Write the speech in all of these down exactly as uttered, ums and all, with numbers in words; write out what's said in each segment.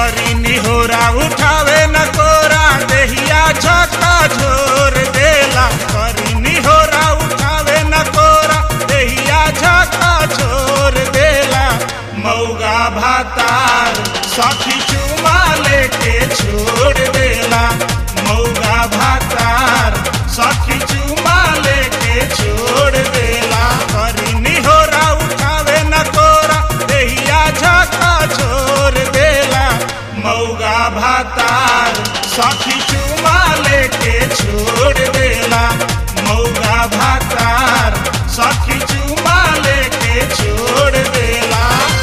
करी निहोरा उठावे न कोरा देहिया झका झोर देला करी निहोरा उठावे न कोरा देहिया झका झोर देला मौगा भातार सखी चुमा लेके छोड़ देला मौगा भातार सखी चुमा लेके छोड़ देला करी निहोरा उठावे न कोरा देहिया झका छोड़ देला मौगा भातार सखी चुमा लेके छोड़ देला मौगा भातार सखी चुमा लेके छोड़ देला।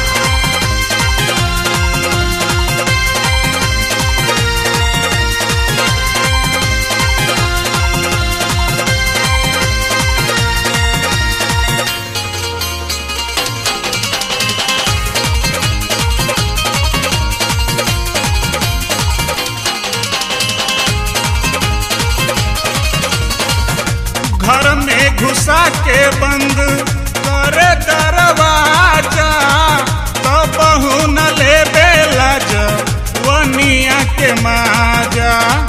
घर में घुसा के बंद करे दरवाजा तो बहू न ले बेला जवनिया के माजा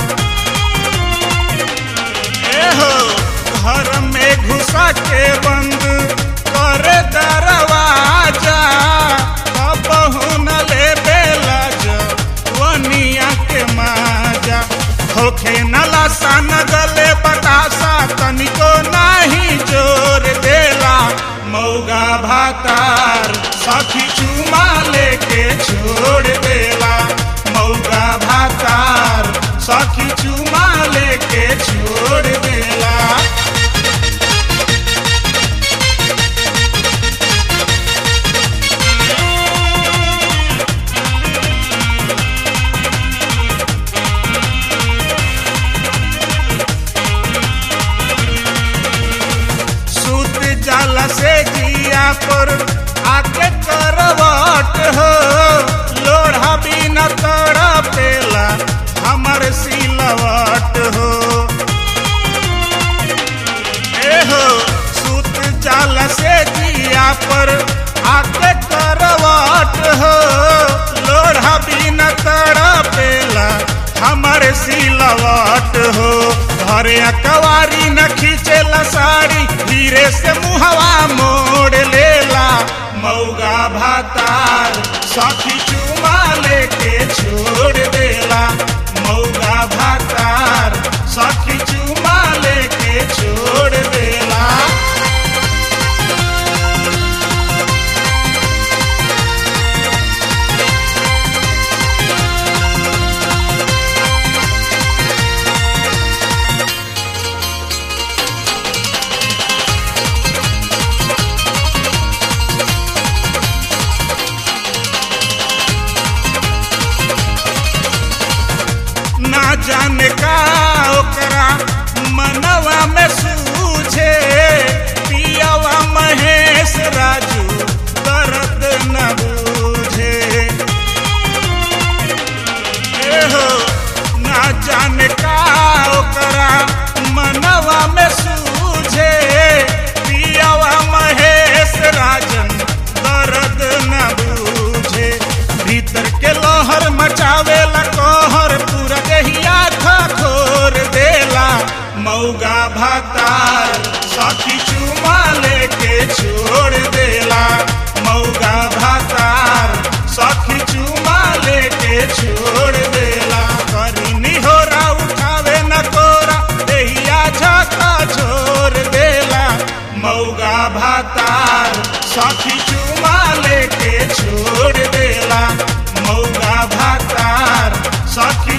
एहो घर में घुसा के बंद करे दरवाजा तो बहू न ले बेला जवनिया के माजा होखे न लासा न गले बतासा तनिको नाही जोर देला मौगा भातार सखी चुमा लेके छोड़ देला मौगा भातार सखी चुमा लेके छोड़ देला। जाला से जिया पर आके करवट हो लोढ़ा बिना तड़ा पेला हमर सिलवट हो एहो सूत जाला से जिया पर आके करवट हो लोढ़ा बिना तड़ा पेला हमर सिलवट हो घरे अकवारी न खींचेला साड़ी धीरे से मुहवा मोड़ लेला मौगा भातार सखी चुमा लेके छोड़ देला मौगा भातार सखी चुमा लेके छोड़ देला। ना जाने का ओकरा मनवा में सूझे पियावा महेश राजू दर्द न बूझे एहो ना जाने का ओकरा मनवा में सूझे पियावा महेश राजन दर्द न बूझे भीतर के लहर मचावेला कहर पूरा देहिया खोर देला मौगा भातार सखी चुमा लेके छोड़ देला मौगा भातार सखी चुमा लेके छोड़ देला करी निहोरा उठावे न कोरा देहिया झका छोड़ देला मौगा भातार सखी चुमा लेके छोड़ देला मौगा भातार सखी